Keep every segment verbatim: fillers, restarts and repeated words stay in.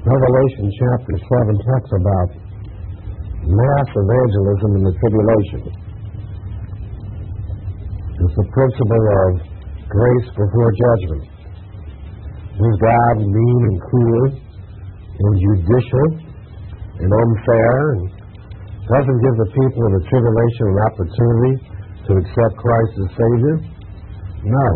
Revelation chapter seven talks about mass evangelism in the tribulation. It's the principle of grace before judgment. Is God mean and cruel and judicial and unfair and doesn't give the people of the tribulation an opportunity to accept Christ as Savior? No.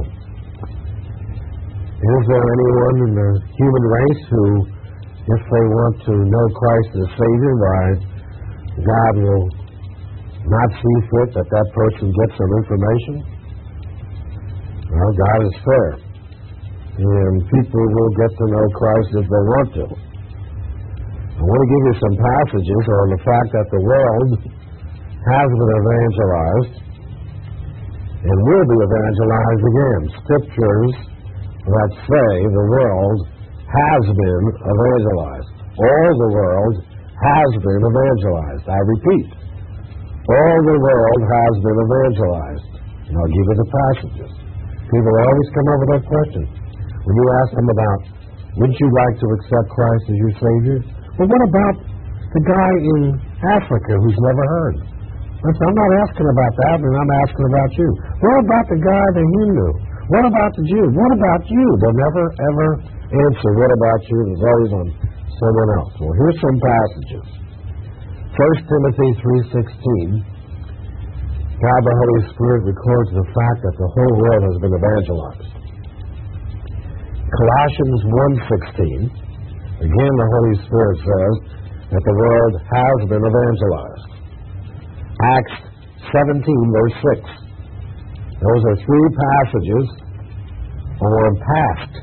Is there anyone in the human race who, if they want to know Christ as Savior, why God will not see fit that that person gets some information? Well, God is fair. And people will get to know Christ if they want to. I want to give you some passages on the fact that the world has been evangelized and will be evangelized again. Scriptures that say the world has been evangelized. All the world has been evangelized. I repeat, all the world has been evangelized. And I'll give you the passages. People always come up with that question. When you ask them about, would you like to accept Christ as your Savior? Well, what about the guy in Africa who's never heard? Listen, I'm not asking about that, and I'm asking about you. What about the guy, the Hindu? What about the Jew? What about you? They'll never, ever answer, what about you? It's always on someone else. Well, here's some passages. First Timothy three sixteen. God the Holy Spirit records the fact that the whole world has been evangelized. Colossians one sixteen. Again, the Holy Spirit says that the world has been evangelized. Acts seventeen, verse six. Those are three passages on past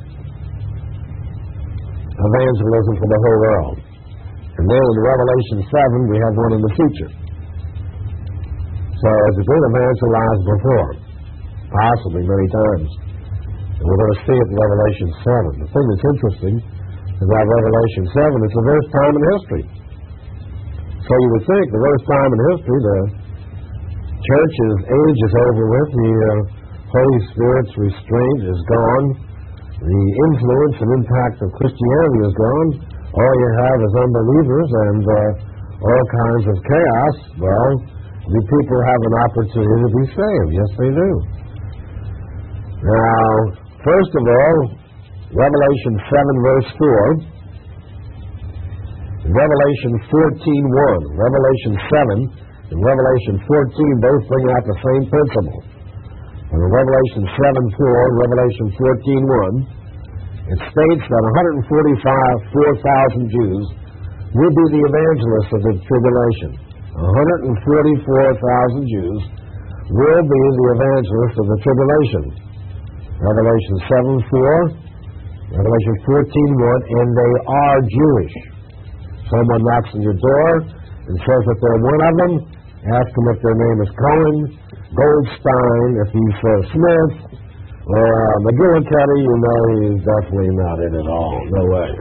evangelism for the whole world. And then in Revelation seven, we have one in the future. So it's been evangelized before, possibly many times. And we're going to see it in Revelation seven. The thing that's interesting about Revelation seven, it's the first time in history. So you would think the first time in history, the church's age is over with, the uh, Holy Spirit's restraint is gone, the influence and impact of Christianity is gone, all you have is unbelievers and uh, all kinds of chaos. Well, the people have an opportunity to be saved. Yes, they do. Now, first of all, Revelation seven, verse four, Revelation fourteen, one, Revelation seven, and Revelation fourteen both bring out the same principle. And in Revelation seven, four, and Revelation fourteen, one, it states that one hundred forty-five, four thousand Jews will be the evangelists of the tribulation. one hundred forty-four thousand Jews will be the evangelists of the tribulation. Revelation seven, four, Revelation fourteen, one, and they are Jewish. Someone knocks on your door and says that they're one of them. Ask them if their name is Cohen, Goldstein, if he's uh, Smith, or uh, McGillicuddy, you know he's definitely not in at all. No way.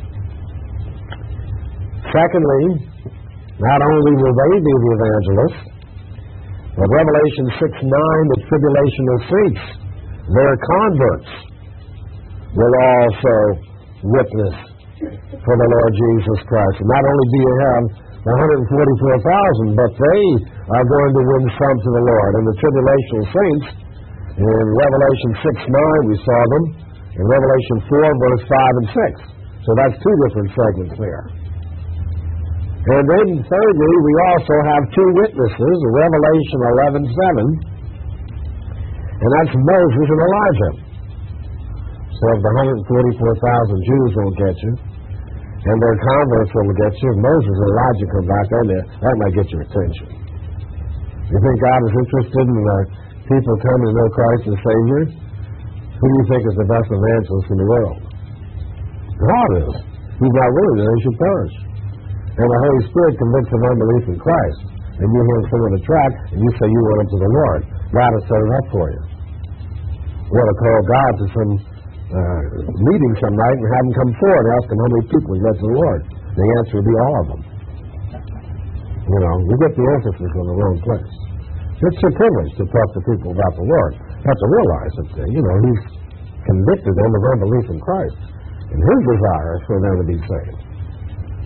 Secondly, not only will they be the evangelists, but Revelation six, nine, the tribulational saints, their converts, will also witness for the Lord Jesus Christ. And not only do you have one hundred forty-four thousand, but they are going to win some to the Lord. And the tribulational saints, in Revelation six, nine, we saw them. In Revelation four, verse five and six. So that's two different segments there. And then thirdly, we also have two witnesses, Revelation eleven, seven, and that's Moses and Elijah. So if the one hundred forty-four thousand Jews won't get you, and their converts won't get you, if Moses and Elijah come back on there, that might get your attention. You think God is interested in uh, people coming to know Christ as Savior? Who do you think is the best evangelist in the world? God is. He's not willing that they should perish. And the Holy Spirit convicts of unbelief in Christ, and you hear someone a track, and you say you want them to the Lord. God has set it up for you. You want to call God to some uh, meeting some night and have him come forward and ask him how many people he led to the Lord. The answer would be all of them. You know, you get the emphasis in the wrong place. It's a privilege to talk to people about the Lord. You have to realize that, uh, you know, he's convicted them of unbelief in Christ. And his desire is for them to be saved.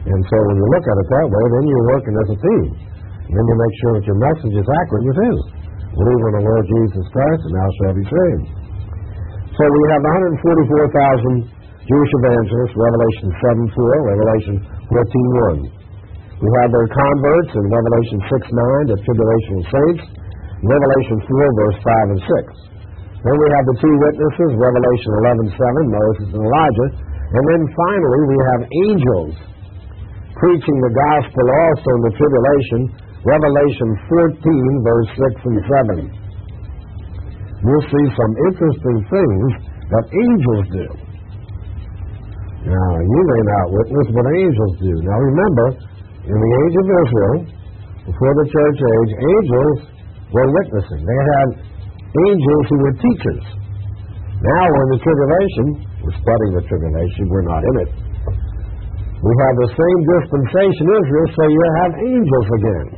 And so when you look at it that way, then you're working as a team. And then you make sure that your message is accurate, and it is. Believe on the Lord Jesus Christ, and thou shalt be saved. So we have one hundred forty-four thousand Jewish evangelists, Revelation seven four, Revelation fourteen one. We have their converts in Revelation six nine, the tribulational saints, Revelation four, verse five and six. Then we have the two witnesses, Revelation eleven seven, Moses and Elijah. And then finally we have angels preaching the gospel also in the tribulation, Revelation fourteen, verse six and seven. You'll see some interesting things that angels do. Now, you may not witness what angels do. Now remember, in the age of Israel, before the church age, angels were witnessing. They had angels who were teachers. Now we're in the tribulation. We're studying the tribulation. We're not in it. We have the same dispensation Israel, so you have angels again.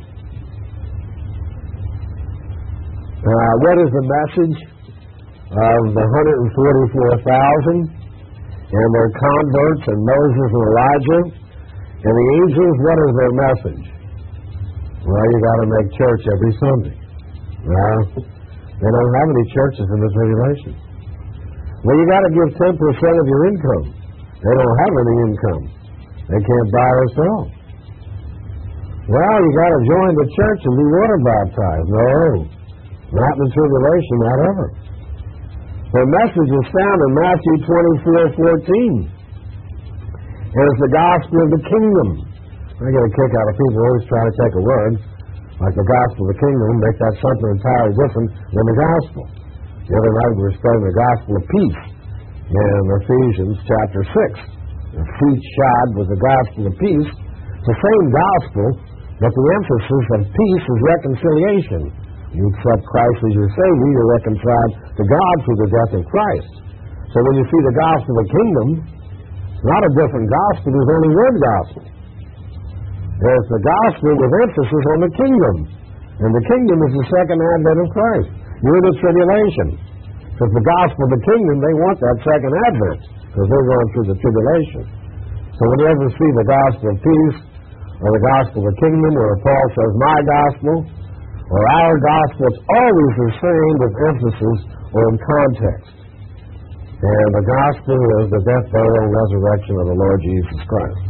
Uh, what is the message of the one hundred forty-four thousand and their converts and Moses and Elijah and the angels? What is their message? Well, you got to make church every Sunday. Well, they don't have any churches in the tribulation. Well, you got to give ten percent of your income. They don't have any income. They can't buy or sell. Well, you got to join the church and be water baptized. No, not in the tribulation, not ever. The message is found in Matthew twenty-four fourteen. And it's the gospel of the kingdom. I get a kick out of people always trying to take a word like the gospel of the kingdom and make that something entirely different than the gospel. The other night we were studying the gospel of peace in Ephesians chapter six. The feet shod with the gospel of peace. It's the same gospel, but the emphasis of peace is reconciliation. You accept Christ as your Savior, you're reconciled to God through the death of Christ. So when you see the gospel of the kingdom, it's not a different gospel, there's only one gospel. There's the gospel with emphasis on the kingdom. And the kingdom is the second advent of Christ. You're in the tribulation. Because the gospel of the kingdom, they want that second advent, because they're going through the tribulation. So when you ever see the gospel of peace, or the gospel of the kingdom, where Paul says, my gospel, or our gospel, it's always the same with emphasis or in context. And the gospel is the death, burial, and resurrection of the Lord Jesus Christ.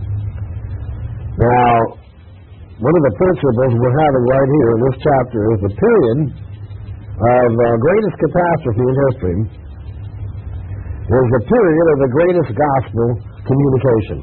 Now, one of the principles we're having right here in this chapter is the period of the greatest catastrophe in history is the period of the greatest gospel communication.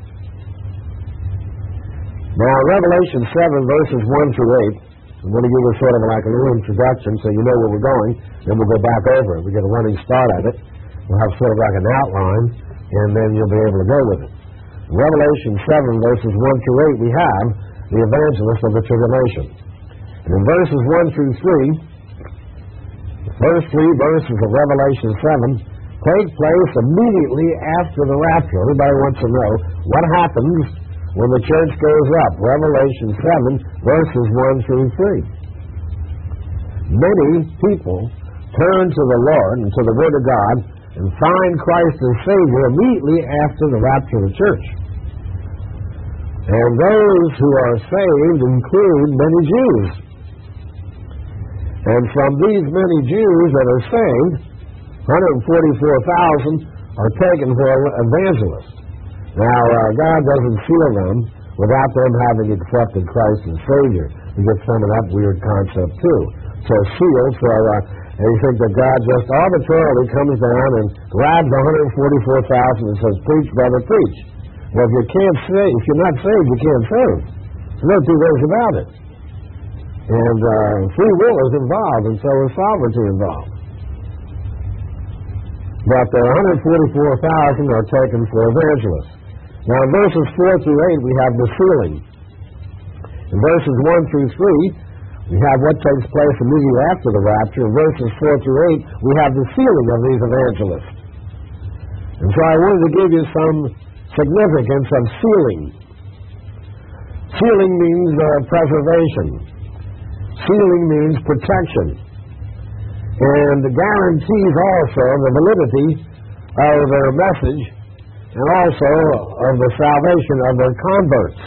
Now, Revelation seven, verses one through eight, I'm going to give you sort of like a little introduction so you know where we're going, then we'll go back over it. We get a running start at it. We'll have sort of like an outline, and then you'll be able to go with it. In Revelation seven, verses one through eight, we have the evangelist of the tribulation. And in verses one through three, the first three verses of Revelation seven take place immediately after the rapture. Everybody wants to know what happens when the church goes up. Revelation seven, verses one through three. Many people turn to the Lord and to the Word of God and find Christ as Savior immediately after the rapture of the church. And those who are saved include many Jews. And from these many Jews that are saved, one hundred forty-four thousand are taken for evangelists. Now, uh, God doesn't seal them without them having accepted Christ as Savior. You get some of that weird concept, too. So, sealed, so uh, and you think that God just arbitrarily comes down and grabs one hundred forty-four thousand and says, preach, brother, preach. Well, if you can't save, if you're not saved, you can't save. There's no two ways about it. And uh, free will is involved, and so is sovereignty involved. But the one hundred forty-four thousand are taken for evangelists. Now, in verses four through eight, we have the sealing. In verses one through three, we have what takes place immediately after the rapture. In verses four through eight, we have the sealing of these evangelists. And so I wanted to give you some significance of sealing. Sealing means uh, preservation. Sealing means protection. And guarantees also the validity of their message and also of the salvation of their converts.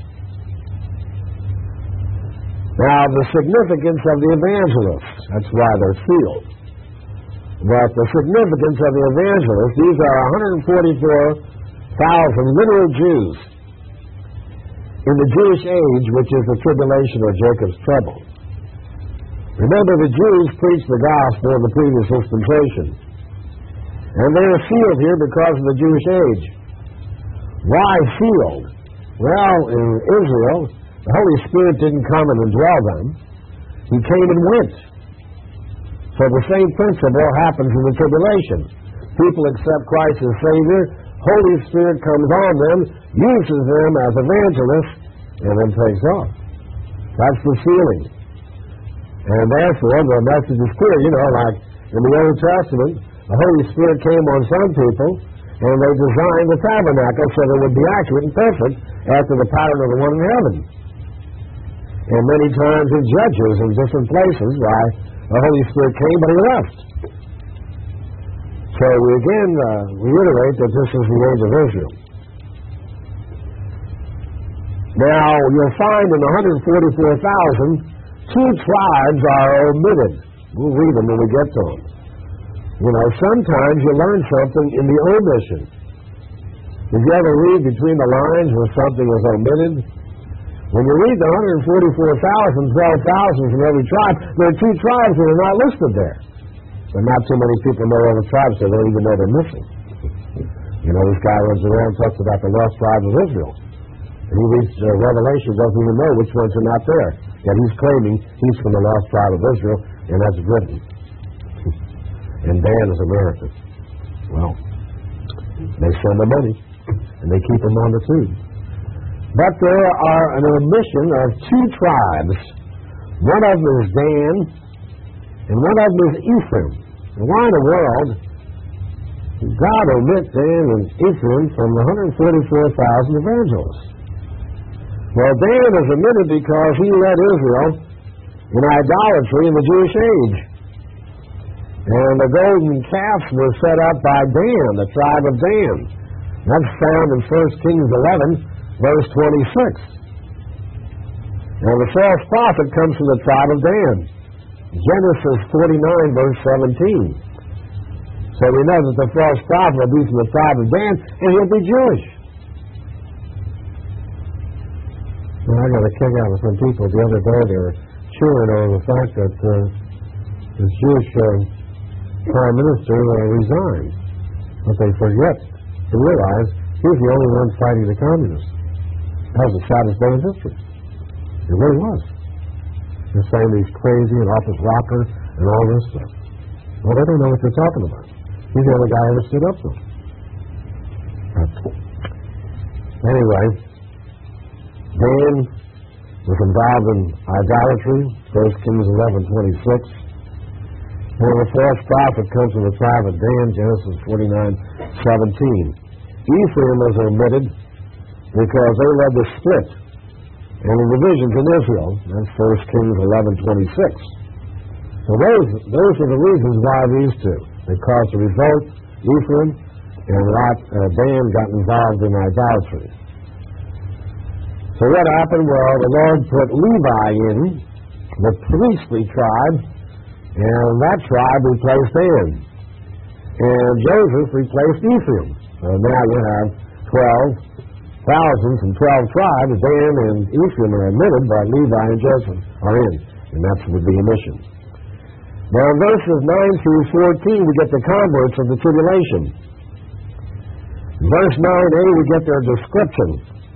Now, the significance of the evangelists, that's why they're sealed. But the significance of the evangelists, these are one hundred forty-four thousand literal Jews in the Jewish age, which is the tribulation or Jacob's trouble. Remember, the Jews preached the gospel in the previous dispensation, and they are sealed here because of the Jewish age. Why sealed? Well, in Israel, the Holy Spirit didn't come and indwell them. He came and went. So the same principle happens in the tribulation. People accept Christ as Savior, Holy Spirit comes on them, uses them as evangelists, and then takes off. That's the sealing. And therefore, the message is clear. You know, like in the Old Testament, the Holy Spirit came on some people, and they designed the tabernacle so that it would be accurate and perfect after the pattern of the one in heaven. And many times in Judges in different places, why the Holy Spirit came, but he left. So we again uh, reiterate that this is the age of Israel. Now, you'll find in one hundred forty-four thousand, two tribes are omitted. We'll read them when we get to them. You know, sometimes you learn something in the omission. Did you ever read between the lines where something is omitted? When you read the one hundred forty-four thousand, twelve thousand from every tribe, there are two tribes that are not listed there. But not too many people know all the tribes, so they don't even know they're missing. You know, this guy runs around and talks about the lost tribes of Israel. And he reads uh, Revelation, doesn't even know which ones are not there. Yet he's claiming he's from the lost tribe of Israel, and that's Britain. And Dan is American. Well, they send the money, and they keep them on the tube. But there are an omission of two tribes. One of them is Dan, and one of them is Ephraim. And why in the world did God omit Dan and Ephraim from the one hundred forty-four thousand evangelists? Well, Dan is omitted because he led Israel in idolatry in the Jewish age. And the golden calves were set up by Dan, the tribe of Dan. That's found in First Kings eleven, verse twenty-six. Now, the false prophet comes from the tribe of Dan. Genesis forty-nine, verse seventeen. So we know that the false prophet will be from the tribe of Dan, and he'll be Jewish. Well, I got a kick out of some people the other day. They were chewing on the fact that uh, this Jewish uh, prime minister uh, resigned. But they forget to realize he's the only one fighting the communists. That was the saddest day in history. It really was. They're saying he's crazy and off his rocker and all this stuff. Well, they don't know what they're talking about. He's the only guy who ever stood up to them. Anyway, Dan was involved in idolatry, First Kings eleven twenty-six. And the false prophet comes from the tribe of Dan, Genesis forty-nine seventeen. Ephraim was omitted because they led the split and the divisions in Israel. That's First Kings eleven twenty-six. So those, those are the reasons why these two. They caused a revolt, Ephraim, and Lot, uh, Dan got involved in idolatry. So what happened? Well, the Lord put Levi in, the priestly tribe, and that tribe replaced Dan. And Joseph replaced Ephraim. So now you have twelve thousands and twelve tribes. Dan and Ephraim are omitted, but Levi and Joseph are in. And that's would be a mission. Now in verses nine through fourteen, we get the converts of the tribulation. In verse nine a, we get their description.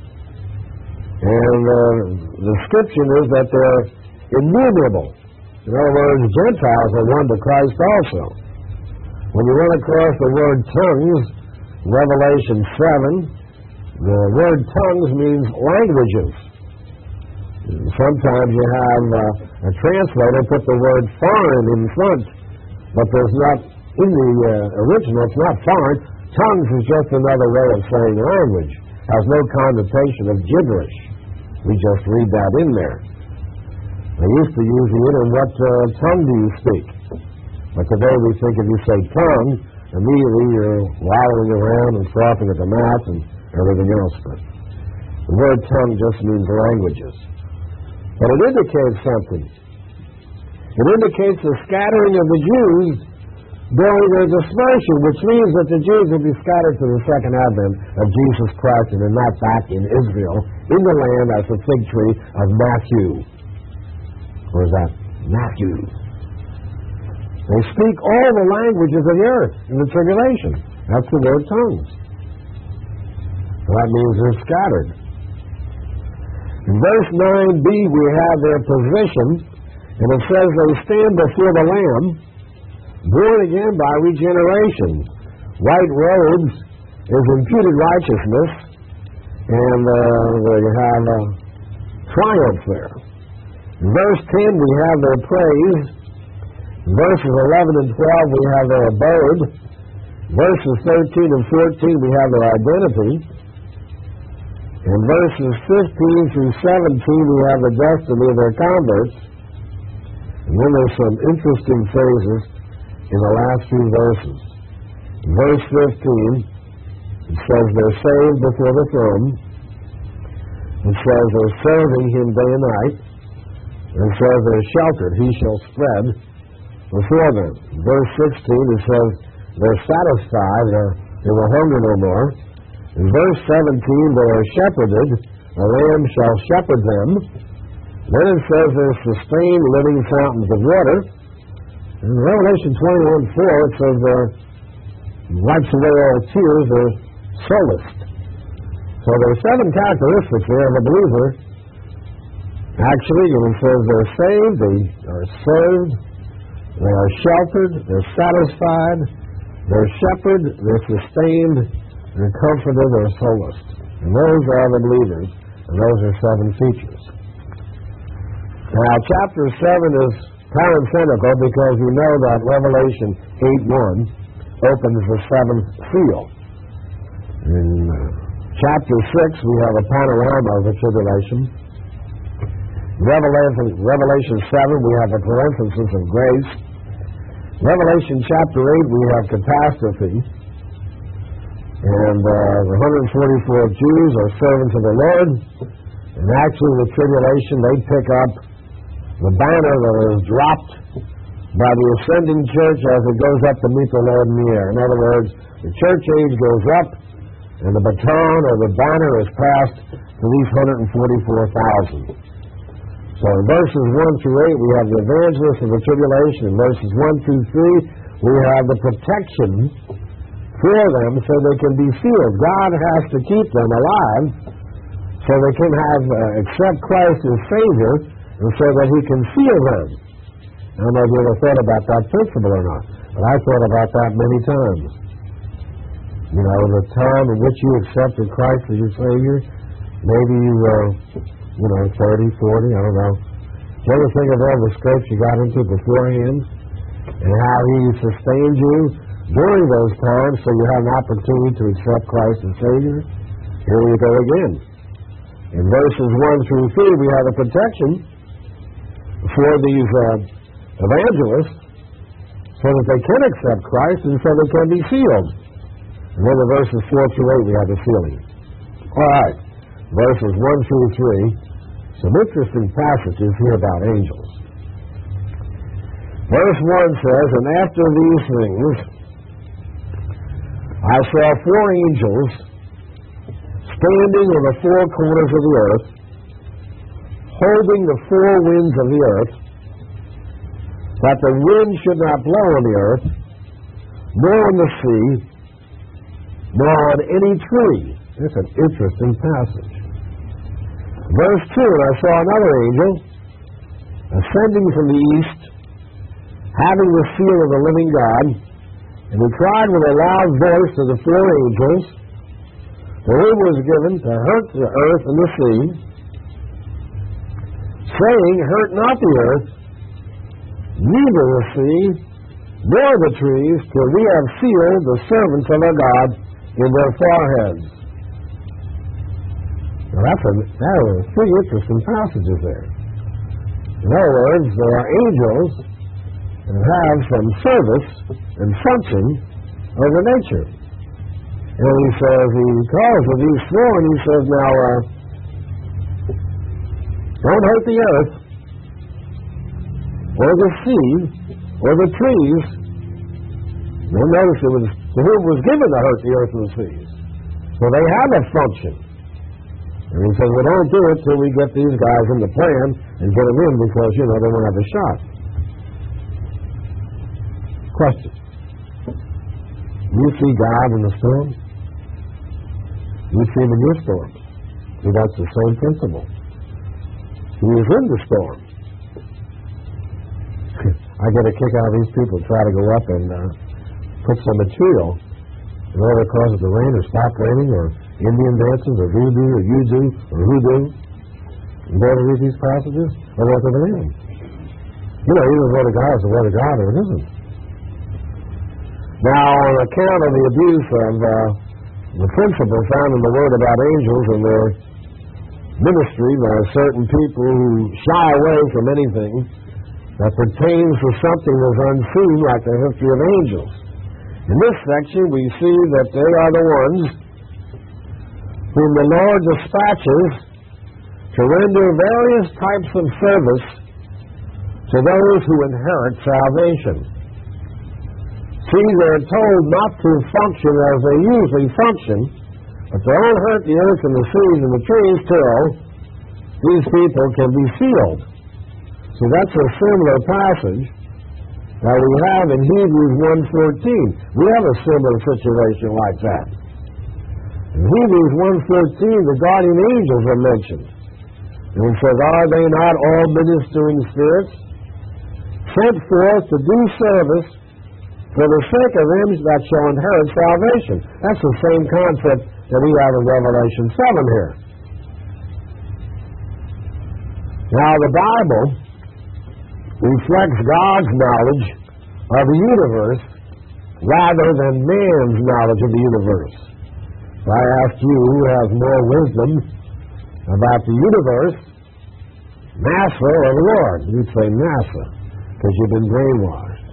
And uh, the description is that they're innumerable. In other words, Gentiles are won to Christ also. When you run across the word tongues, Revelation seven, the word tongues means languages. Sometimes you have uh, a translator put the word foreign in front, but there's not, in the uh, original, it's not foreign. Tongues is just another way of saying language. Has no connotation of gibberish. We just read that in there. They used to use it in what uh, tongue do you speak? But today we think if you say tongue, immediately you're wallowing around and frothing at the mouth and everything else. But the word tongue just means languages. But it indicates something. It indicates the scattering of the Jews during their dispersion, which means that the Jews will be scattered to the second advent of Jesus Christ and are not back in Israel, in the land as the fig tree of Matthew. Or is that Matthew? They speak all the languages of the earth in the tribulation. That's the word tongues. So that means they're scattered. In verse nine b we have their position, and it says they stand before the Lamb, born again by regeneration. White robes is imputed righteousness, and uh, they have uh, triumph there. In verse ten we have their praise. In verses eleven and twelve we have their abode. Verses thirteen and fourteen we have their identity. In verses fifteen through seventeen we have the destiny of their converts. And then there's some interesting phrases in the last few verses. In verse fifteen, it says they're saved before the throne. It says they're serving him day and night. It says they're sheltered. He shall spread before them. In verse sixteen, it says they're satisfied. They're, they will hunger no more. In verse seventeen, they are shepherded. The Lamb shall shepherd them. Then it says they're sustained living fountains of water. In Revelation twenty-one four, it says they're wipes away all tears, they're solaced. So there are seven characteristics there of a believer. Actually, it says they're saved, they are served, they are sheltered, they're satisfied, they're shepherded, they're sustained, they're comforted, they're solaced. And those are the believers, and those are seven features. Now, chapter seven is parenthetical because you know that Revelation eight one opens the seventh seal. In uh, chapter six, we have a panorama of the tribulation. Revelation, Revelation seven, we have a parenthesis of grace. Revelation chapter eight, we have catastrophe. And uh, the one hundred forty-four Jews are servants of the Lord. And actually, the tribulation, they pick up the banner that is dropped by the ascending church as it goes up to meet the Lord in the air. In other words, the church age goes up, and the baton or the banner is passed to these one hundred forty-four thousand. So in verses one through eight, we have the evangelists of the tribulation. In verses one through three, we have the protection for them so they can be sealed. God has to keep them alive so they can have uh, accept Christ as Savior, and so that he can seal them. I don't know if you ever thought about that principle or not, but I thought about that many times. You know, the time in which you accepted Christ as your Savior, maybe you were, you know, thirty, forty, I don't know. Do you ever think of all the scrapes you got into beforehand, and how he sustained you during those times so you had an opportunity to accept Christ as Savior? Here we go again. In verses one through three, we have a protection for these uh, evangelists so that they can accept Christ and so they can be sealed. And then in verses four through eight, we have the sealing. All right, verses one through three, some interesting passages here about angels. Verse one says, "And after these things, I saw four angels standing in the four corners of the earth, holding the four winds of the earth, that the wind should not blow on the earth, nor on the sea, nor on any tree." It's an interesting passage. Verse two, "And I saw another angel ascending from the east, having the seal of the living God, and he cried with a loud voice to the four angels, for whom was given to hurt the earth and the sea, saying, Hurt not the earth, neither the sea, nor the trees, till we have sealed the servants of our God in their foreheads." Now that's a, that are three interesting passages there. In other words, there are angels that have some service and function over nature. And he says, he calls with these four, and he says, now, uh, don't hurt the earth, or the sea, or the trees. You'll notice it was to whom was given to hurt the earth and the seas. So they have a function. And he says, well, don't do it till we get these guys in the plan and get them in because, you know, they won't have a shot. Question. Do you see God in the storm? Do you see him in your storm? See, that's the same principle. He is in the storm. I get a kick out of these people try to go up and uh, put some material in order to cause it to rain or stop raining, or Indian dances, or voodoo, or yuzu, or hoodoo. You go to read these passages, or what they believe in. You know, either the Word of God is the Word of God, or it isn't. Now, on account of the abuse of uh, the principle found in the Word about angels and their ministry by certain people who shy away from anything that pertains to something that's unseen, like the history of angels. In this section, we see that they are the ones whom the Lord dispatches to render various types of service to those who inherit salvation. See, they're told not to function as they usually function, but they don't hurt the earth and the seas and the trees till these people can be sealed. So that's a similar passage that we have in Hebrews one fourteen. We have a similar situation like that. In Hebrews one fourteen, the guardian angels are mentioned. And it says, are they not all ministering spirits sent forth to do service for the sake of them that shall inherit salvation? That's the same concept that we have in Revelation seven here. Now, the Bible reflects God's knowledge of the universe rather than man's knowledge of the universe. If I ask you who has more wisdom about the universe, NASA or the Lord, you'd say NASA, because you've been brainwashed.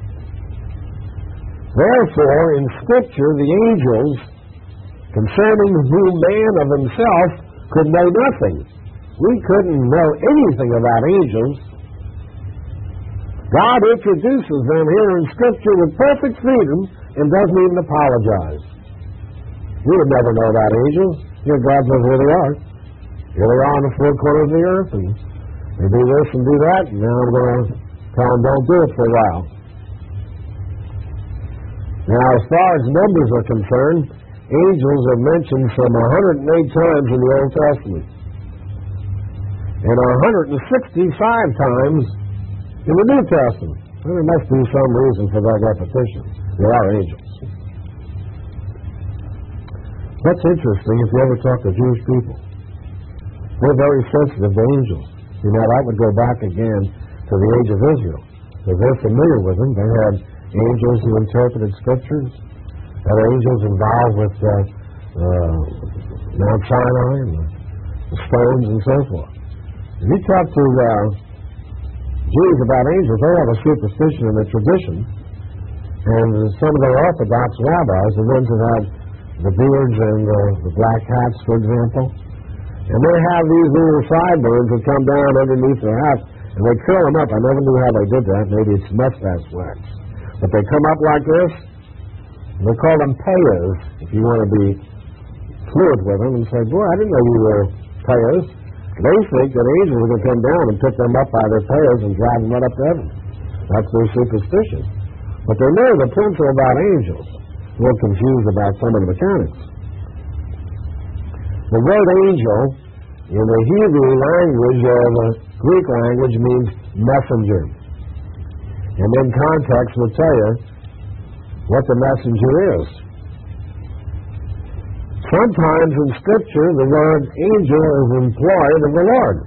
Therefore, in Scripture, the angels, concerning whom man of himself could know nothing. We couldn't know anything about angels. God introduces them here in Scripture with perfect freedom and doesn't even apologize. We would never know about angels. Here, God knows where they are. Here they are on the four corners of the earth, and they do this and do that, and now I'm going to tell them don't do it for a while. Now, as far as numbers are concerned, angels are mentioned some one hundred eight times in the Old Testament, and one hundred sixty-five times in the New Testament. Well, there must be some reason for that repetition. There are angels. That's interesting if you ever talk to Jewish people. They're very sensitive to angels. You know, that would go back again to the age of Israel, because they're familiar with them. They had angels who interpreted Scriptures, had angels involved with uh, uh, Mount Sinai and the, the stones and so forth. If you talk to uh, Jews about angels, they have a superstition and a tradition, and some of their Orthodox rabbis, the ones that have the beards and uh, the black hats, for example, and they have these little sideburns that come down underneath their hats, and they curl them up. I never knew how they did that. Maybe it's mustache wax. But they come up like this, and they call them payas, if you want to be fluent with them, and say, boy, I didn't know you were payas. They think that angels are going to come down and pick them up by their payas and drive them right up to heaven. That's their superstition. But they know the principle about angels. A little confused about some of the mechanics. The word angel in the Hebrew language or the Greek language means messenger. And in context will tell you what the messenger is. Sometimes in Scripture the word angel is employed of the Lord,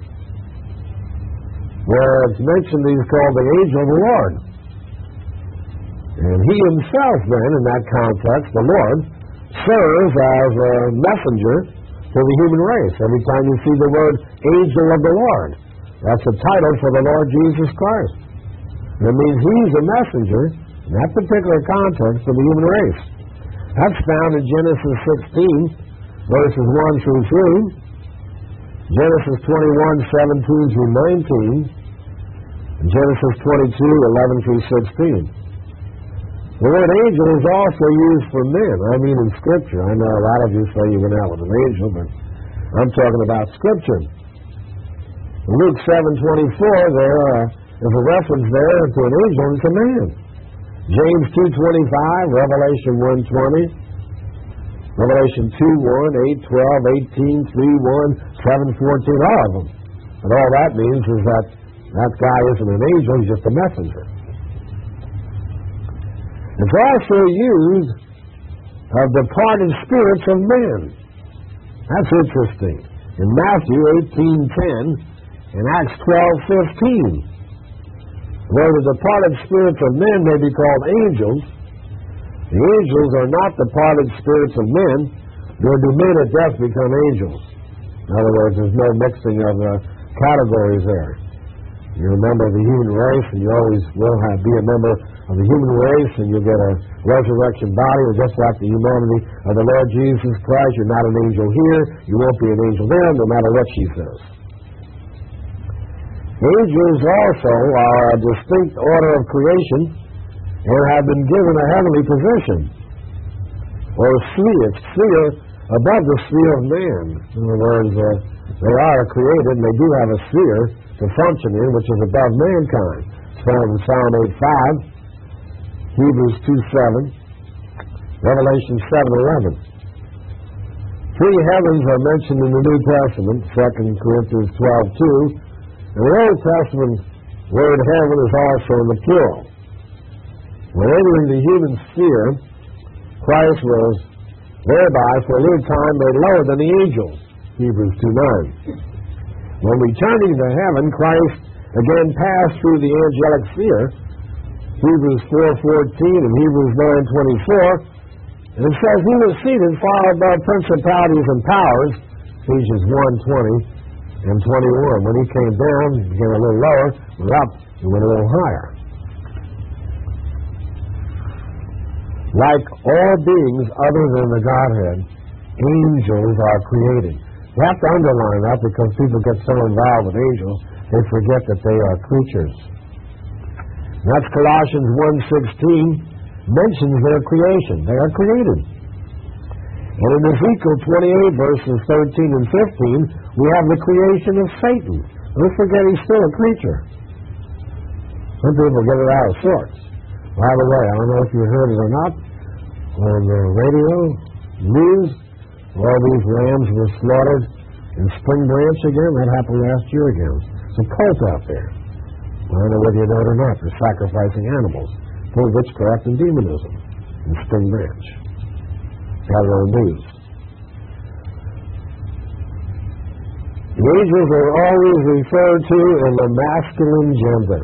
where it's mentioned he's called the angel of the Lord. And he himself then, in that context, the Lord, serves as a messenger to the human race. Every time you see the word angel of the Lord, that's a title for the Lord Jesus Christ. It means he's a messenger in that particular context of the human race. That's found in Genesis sixteen, verses one through three, Genesis twenty-one, seventeen through nineteen, and Genesis twenty-two, eleven through sixteen. The word angel is also used for men. I mean in Scripture. I know a lot of you say you went out with an angel, but I'm talking about Scripture. In Luke seven twenty-four, there uh, is a reference there to an angel and to man. James two twenty-five, Revelation one twenty, Revelation two one, eight twelve, eighteen, three one, seven fourteen, all of them. And all that means is that that guy isn't an angel, he's just a messenger. It's also used of departed spirits of men. That's interesting. In Matthew eighteen ten and Acts twelve fifteen, where the departed spirits of men may be called angels, the angels are not departed spirits of men, nor do men at death become angels. In other words, there's no mixing of uh, categories there. You're a member of the human race, and you always will have, be a member of the human race, and you'll get a resurrection body, or just like the humanity of the Lord Jesus Christ. You're not an angel here, you won't be an angel there, no matter what she says. Angels also are a distinct order of creation and have been given a heavenly position, or a sphere, sphere above the sphere of man. In other words, uh, they are created, and they do have a sphere to function in, which is above mankind. It's found in Psalm eight five, Hebrews two seven, Revelation seven eleven. Three heavens are mentioned in the New Testament, Second Corinthians twelve two, and the Old Testament word heaven is also in the plural. When entering the human sphere, Christ was thereby for a little time made lower than the angels, Hebrews two nine. When returning to heaven, Christ again passed through the angelic sphere, Hebrews four fourteen and Hebrews nine twenty-four, and it says he was seated far above principalities and powers, Ephesians one twenty and twenty-one. When he came down, he became a little lower, went up, he went a little higher. Like all beings other than the Godhead, angels are created. You have to underline that because people get so involved with angels, they forget that they are creatures. And that's Colossians one sixteen, mentions their creation. They are created. And in Ezekiel twenty-eight, verses thirteen and fifteen, we have the creation of Satan. Don't forget he's still a creature. Some people get it out of sorts. By the way, I don't know if you heard it or not, on the radio, news, all these lambs were slaughtered in Spring Branch again. That happened last year again. It's a cult out there. I don't know whether you know it or not. They're sacrificing animals, full of witchcraft and demonism in Spring Branch. Got it on news. The angels are always referred to in the masculine gender.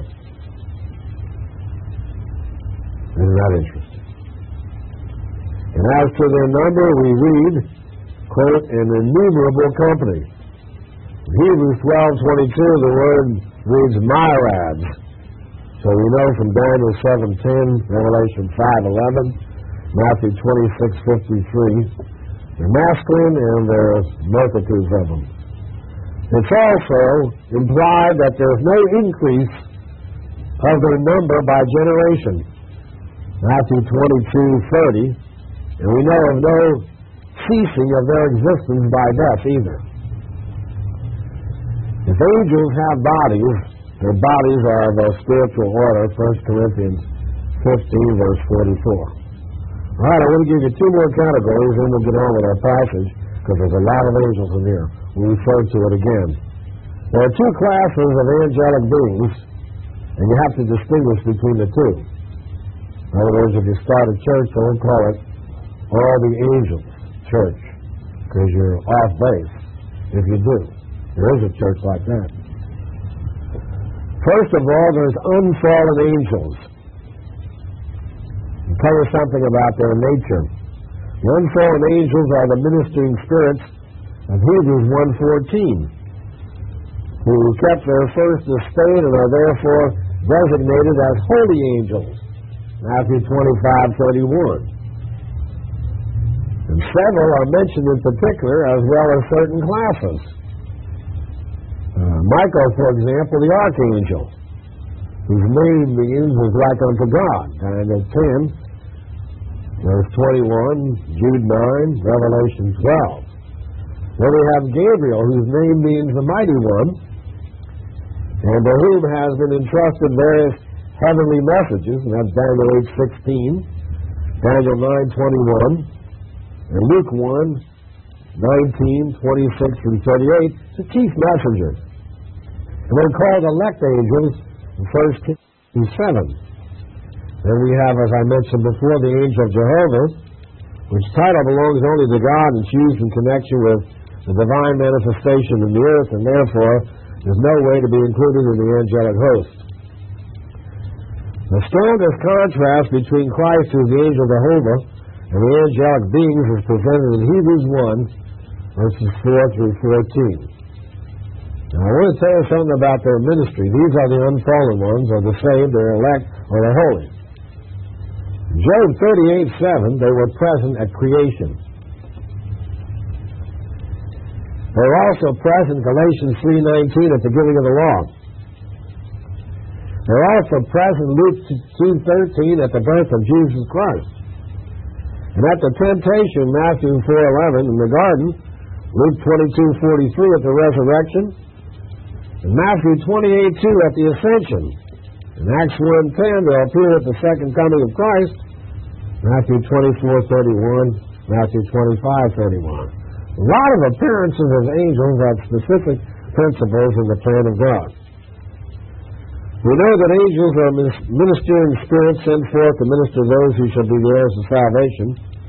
Isn't that interesting? And as to their number, we read, quote, an innumerable company. In Hebrews twelve twenty-two, the word reads myriads. So we know from Daniel seven ten, Revelation five eleven, Matthew twenty-six fifty-three, they're masculine and there's multitudes of them. It's also implied that there's no increase of their number by generation. Matthew twenty-two thirty, and we know of no ceasing of their existence by death either. If angels have bodies, their bodies are of a spiritual order, First Corinthians fifteen, verse forty-four. All right, I want to give you two more categories, then we'll get on with our passage, because there's a lot of angels in here. We'll refer to it again. There are two classes of angelic beings, and you have to distinguish between the two. In other words, if you start a church, don't call it All the Angels Church, because you're off base if you do. There is a church like that. First of all, there's unfallen angels. I'll tell you something about their nature. The unfallen angels are the ministering spirits of Hebrews one fourteen, who kept their first estate and are therefore designated as holy angels. Matthew twenty-five thirty-one. And several are mentioned in particular, as well as certain classes. Uh, Michael, for example, the archangel, whose name means is like unto God. Daniel ten, verse twenty-one, Jude nine, Revelation twelve. Then we have Gabriel, whose name means the mighty one, and to whom has been entrusted various heavenly messages, and that's Daniel eight sixteen, Daniel nine twenty-one, and Luke one nineteen, twenty-six through thirty-eight, the chief messenger. And they're called elect angels in First Kings seven. Then we have, as I mentioned before, the angel of Jehovah, which title belongs only to God and is used in connection with the divine manifestation in the earth, and therefore there's no way to be included in the angelic host. The strongest contrast between Christ, who is the angel of Jehovah, and the angelic beings is presented in Hebrews one, verses four through fourteen. Now, I want to tell you something about their ministry. These are the unfallen ones, or the saved, or elect, or the holy. In Job thirty-eight seven, they were present at creation. They were also present in Galatians three nineteen at the giving of the law. They were also present in Luke two thirteen at the birth of Jesus Christ. And at the temptation, Matthew four eleven in the garden, Luke twenty-two forty-three at the resurrection, and Matthew twenty-eight two at the ascension. In Acts one ten, they'll appear at the second coming of Christ, Matthew twenty-four thirty-one, Matthew twenty-five thirty-one. A lot of appearances of angels have specific principles in the plan of God. We know that angels are ministering spirits sent forth to minister those who shall be the heirs of salvation.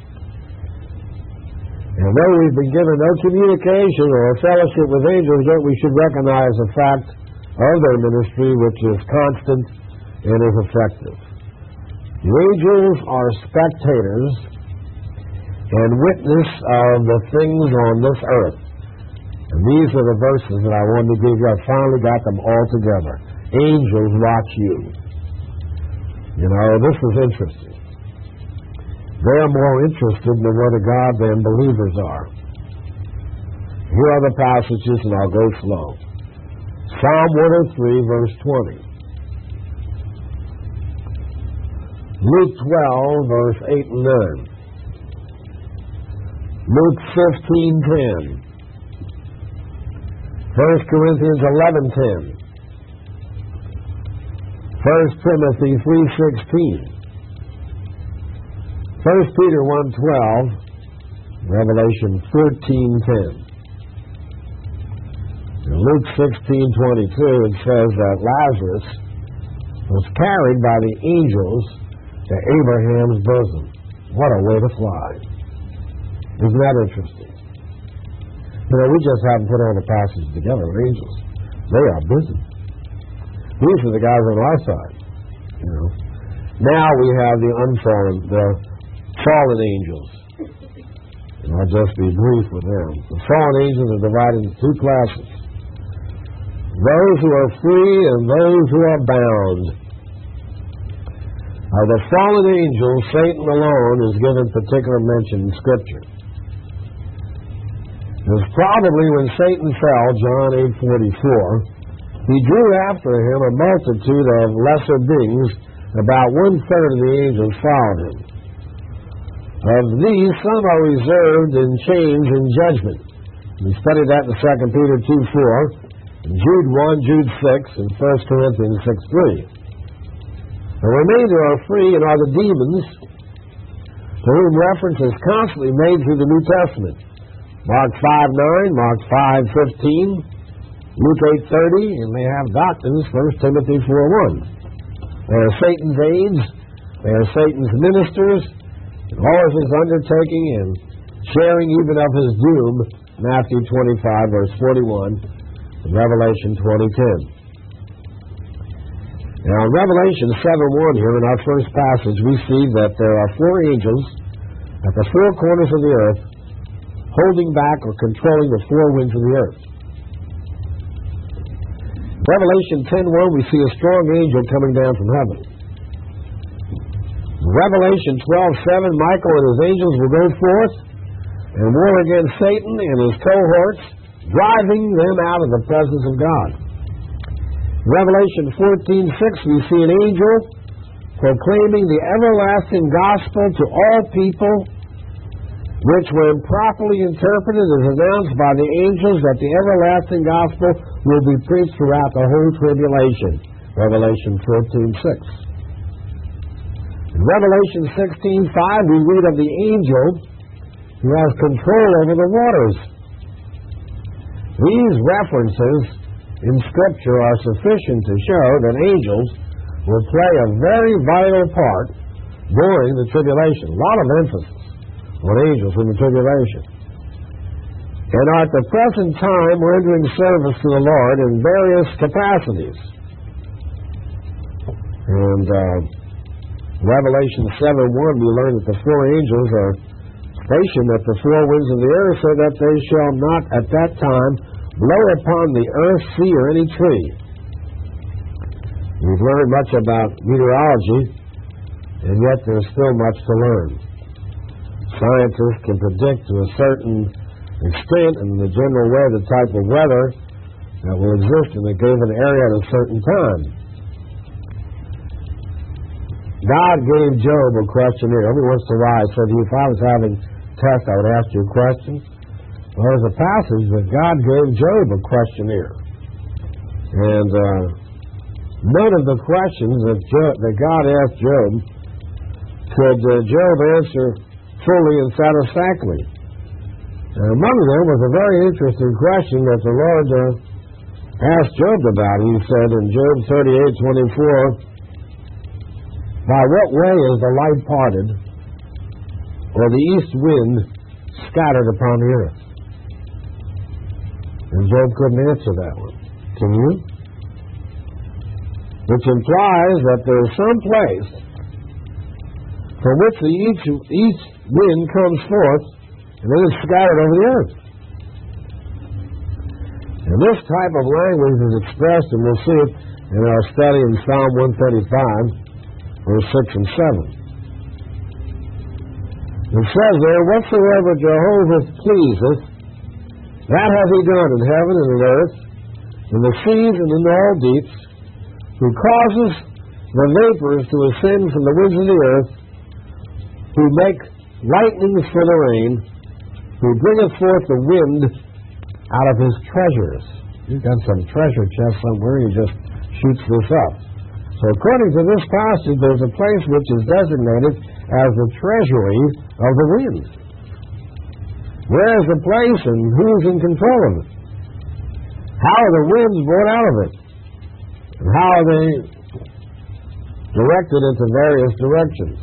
And though we've been given no communication or fellowship with angels, yet we should recognize the fact of their ministry, which is constant and is effective. The angels are spectators and witness of the things on this earth. And these are the verses that I wanted to give you. I finally got them all together. Angels watch you. You know, this is interesting. They're more interested in the Word of God than believers are. Here are the passages, and I'll go slow. Psalm one oh three, verse twenty. Luke twelve, verse eight and nine. Luke fifteen ten. First Corinthians eleven ten. First Timothy three sixteen. First Peter one twelve. Revelation fourteen ten. In Luke sixteen twenty-two, it says that Lazarus was carried by the angels to Abraham's bosom. What a way to fly. Isn't that interesting? You know, we just haven't put all the passages together, angels. They are busy. These are the guys on our side. You know. Now we have the unfallen, the fallen angels. And I'll just be brief with them. The fallen angels are divided into two classes. Those who are free and those who are bound. Of the fallen angels, Satan alone is given particular mention in Scripture. It was probably when Satan fell, John eight forty-four, he drew after him a multitude of lesser beings. About one-third of the angels followed him. Of these, some are reserved in chains in judgment. We studied that in Second Peter two four, Jude one, Jude six, and First Corinthians six three. The remainder are free and are the demons, to whom reference is constantly made through the New Testament. Mark five nine, Mark five fifteen, Luke eight thirty, and they have doctrines, First Timothy four one. They are Satan's aides, they are Satan's ministers, and all of his undertaking and sharing even of his doom, Matthew twenty-five, verse forty-one, and Revelation twenty ten. Now, in Revelation seven one here, in our first passage, we see that there are four angels at the four corners of the earth, holding back or controlling the four winds of the earth. Revelation ten one, we see a strong angel coming down from heaven. Revelation twelve seven, Michael and his angels will go forth and war against Satan and his cohorts, driving them out of the presence of God. Revelation fourteen six, we see an angel proclaiming the everlasting gospel to all people, which when properly interpreted is announced by the angels that the everlasting gospel will be preached throughout the whole tribulation. Revelation fourteen six. In Revelation sixteen five, we read of the angel who has control over the waters. These references in Scripture are sufficient to show that angels will play a very vital part during the tribulation. A lot of emphasis on angels in the tribulation. And are at the present time rendering service to the Lord in various capacities. And uh, Revelation seven one, we learn that the four angels are stationed at the four winds of the earth, so that they shall not at that time blow upon the earth, sea, or any tree. We've learned much about meteorology, and yet there's still much to learn. Scientists can predict to a certain extent, in the general way, the type of weather that will exist in a given area at a certain time. God gave Job a questionnaire. Every once in a while I said to you, if I was having test, I would ask you a question. Well, there's a passage that God gave Job a questionnaire. And uh, none of the questions that, jo- that God asked Job could uh, Job answer fully and satisfactorily. And among them was a very interesting question that the Lord uh, asked Job about. He said in Job thirty-eight twenty-four, by what way is the light parted, or the east wind scattered upon the earth? And Job couldn't answer that one. Can you? Which implies that there is some place from which the east, east wind comes forth, and then it's scattered over the earth. And this type of language is expressed, and we'll see it in our study in Psalm one thirty-five, verse six and seven. It says there, whatsoever Jehovah pleaseth, that hath he done in heaven and in earth, in the seas and in all deeps, who causes the vapors to ascend from the winds of the earth, who make lightnings for the rain, who bringeth forth the wind out of his treasures. You've got some treasure chest somewhere, he just shoots this up. So according to this passage, there's a place which is designated as the treasury of the winds. Where is the place and who's in control of it? How are the winds brought out of it? And how are they directed into various directions?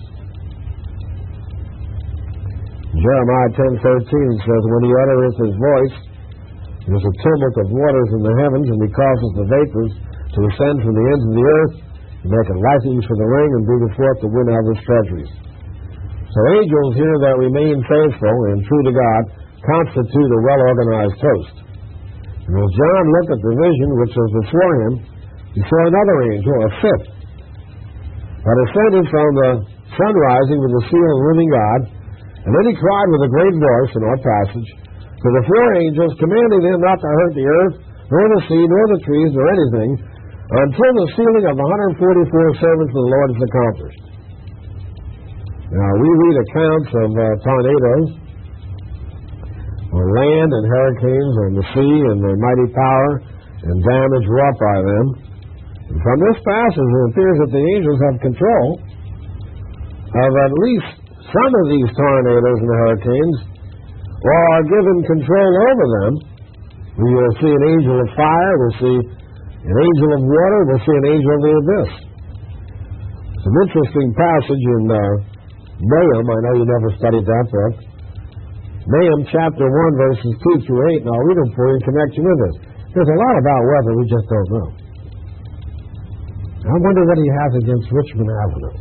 Jeremiah ten thirteen says, when he uttereth his voice, there is a tumult of waters in the heavens, and he causes the vapors to ascend from the ends of the earth, and maketh lightnings for the rain, and bringeth forth the wind out of his treasuries. So angels here that remain faithful and true to God constitute a well-organized host. And as John looked at the vision which was before him, he saw another angel, a fifth, that ascended from the sun rising with the seal of the living God. And then he cried with a great voice in our passage to the four angels, commanding them not to hurt the earth, nor the sea, nor the trees, nor anything, until the sealing of the one hundred forty-four servants of the Lord is accomplished. Now, we read accounts of uh, tornadoes, on land and hurricanes on the sea, and their mighty power and damage wrought by them. And from this passage, it appears that the angels have control of at least some of these tornadoes and hurricanes, or are given control over them. We will see an angel of fire, we'll see an angel of water, we'll see an angel of the abyss. It's an interesting passage in uh, Nahum. I know you never studied that book. Nahum chapter one, verses two through eight, and I'll read them for you in connection with this. There's a lot about weather we just don't know. I wonder what he has against Richmond Avenue.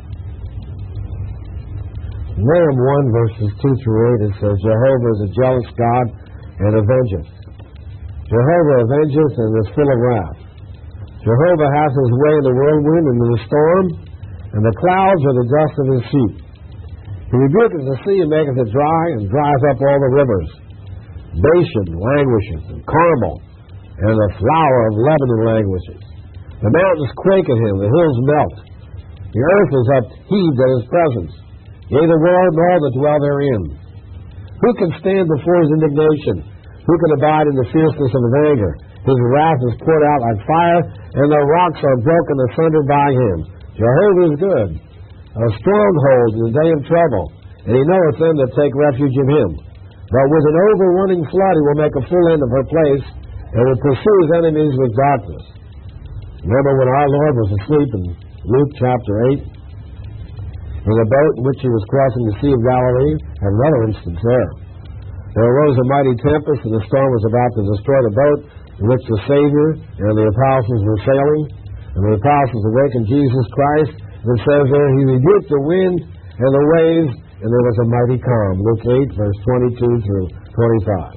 Nahum one, verses two through eight, it says, Jehovah is a jealous God and avengeth. Jehovah avengeth and is full of wrath. Jehovah hath his way in the whirlwind and in the storm. and the clouds are the dust of his feet. He rebuketh the sea and maketh it dry, and drieth up all the rivers. Bashan languisheth, and Carmel, and the flower of Lebanon languisheth. The mountains quake at him, the hills melt. The earth is upheaved at his presence, yea, the world and all that dwell therein. Who can stand before his indignation? Who can abide in the fierceness of his anger? His wrath is poured out like fire, and the rocks are broken asunder by him. Jehovah is good, a stronghold in the day of trouble, and he knoweth them that take refuge in him. But with an overrunning flood he will make a full end of her place, and will pursue his enemies with darkness. Remember when our Lord was asleep in Luke chapter eight? In the boat in which he was crossing the Sea of Galilee, and another instance there. There arose a mighty tempest, and the storm was about to destroy the boat in which the Savior and the apostles were sailing. And the apostles awakened Jesus Christ, and it says there, he rebuked the wind and the waves, and there was a mighty calm. Luke eight, verse twenty-two through twenty-five.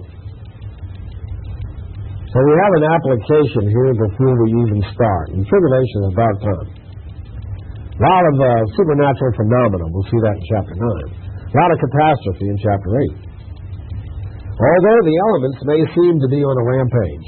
So we have an application here before we even start. And tribulation is about time. A lot of uh, supernatural phenomena. We'll see that in chapter nine. A lot of catastrophe in chapter eight. Although the elements may seem to be on a rampage,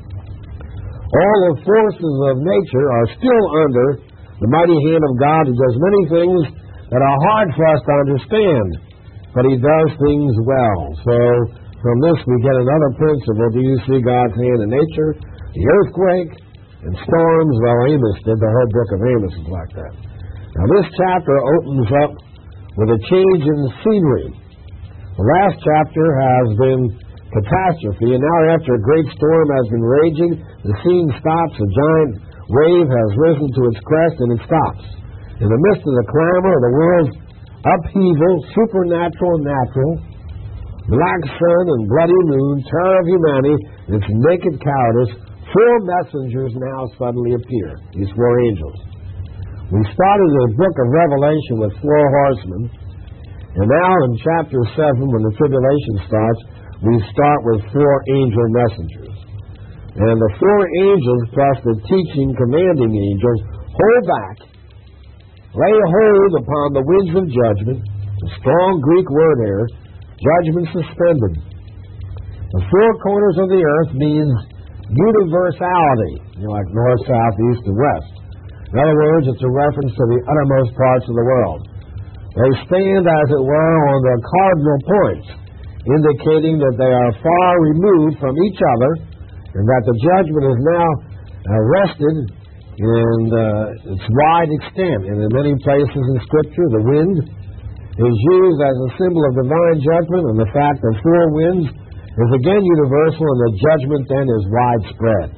all the forces of nature are still under the mighty hand of God, who does many things that are hard for us to understand, but he does things well. So from this we get another principle. Do you see God's hand in nature? The earthquake and storms. Well, Amos did. The whole book of Amos is like that. Now this chapter opens up with a change in scenery. The last chapter has been catastrophe, and now after a great storm has been raging, the scene stops. A giant wave has risen to its crest, and it stops. In the midst of the clamor of the world's upheaval, supernatural and natural, black sun and bloody moon, terror of humanity, and its naked cowardice, four messengers now suddenly appear, these four angels. We started the book of Revelation with four horsemen, and now in chapter seven, when the tribulation starts, we start with four angel messengers. And the four angels plus the teaching, commanding angels hold back, lay hold upon the winds of judgment, the strong Greek word here, judgment suspended. The four corners of the earth means universality, you know, like north, south, east, and west. In other words, it's a reference to the uttermost parts of the world. They stand, as it were, on the cardinal points, indicating that they are far removed from each other, and that the judgment is now arrested in uh, its wide extent. And in many places in Scripture, the wind is used as a symbol of divine judgment, and the fact that four winds is again universal, and the judgment then is widespread.